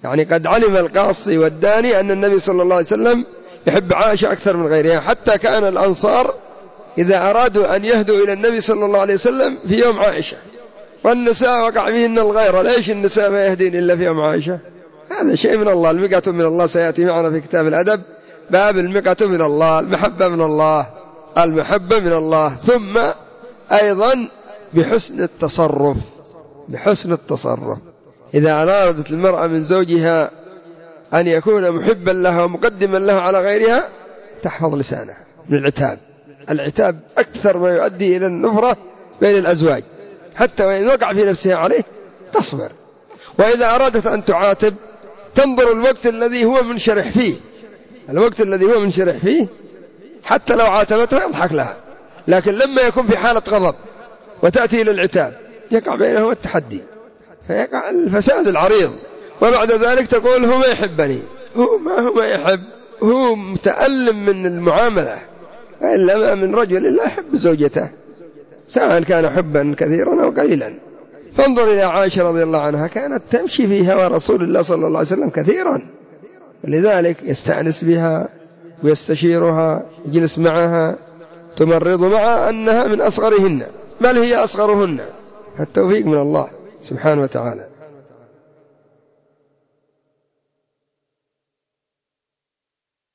يعني قد علم القاصي والداني أن النبي صلى الله عليه وسلم يحب عائشة أكثر من غيرها، حتى كان الأنصار إذا أرادوا أن يهدوا إلى النبي صلى الله عليه وسلم في يوم عائشة، والنساء وقع فيهن الغيرة، ليش النساء ما يهدين إلا في يوم عائشة؟ هذا شيء من الله، المقة من الله. سيأتي معنا في كتاب الأدب باب المقة من الله، المحبة من الله، المحبة من الله. ثم أيضا بحسن التصرف، بحسن التصرف. إذا أرادت المرأة من زوجها أن يكون محبا لها ومقدما لها على غيرها تحفظ لسانها من العتاب. العتاب أكثر ما يؤدي إلى النفرة بين الأزواج، حتى وإن وقع في نفسها عليه تصبر. وإذا أرادت أن تعاتب تنظر الوقت الذي هو منشرح فيه، الوقت الذي هو منشرح فيه، حتى لو عاتبتها يضحك لها. لكن لما يكون في حالة غضب وتأتي إلى العتاب يقع بينه التحدي، فيقع الفساد العريض. وبعد ذلك تقول هو ما يحبني، هو ما يحب، هو متألم من المعاملة، إلا ما من رجل لا يحب زوجته سواء كان حبا كثيرا أو قليلا. فانظر إلى عائشة رضي الله عنها، كانت تمشي في هوى رسول الله صلى الله عليه وسلم كثيرا، لذلك يستأنس بها ويستشيرها، يجلس معها، تمرض مع أنها من أصغرهن، بل هي أصغرهن. التوفيق من الله سبحانه وتعالى.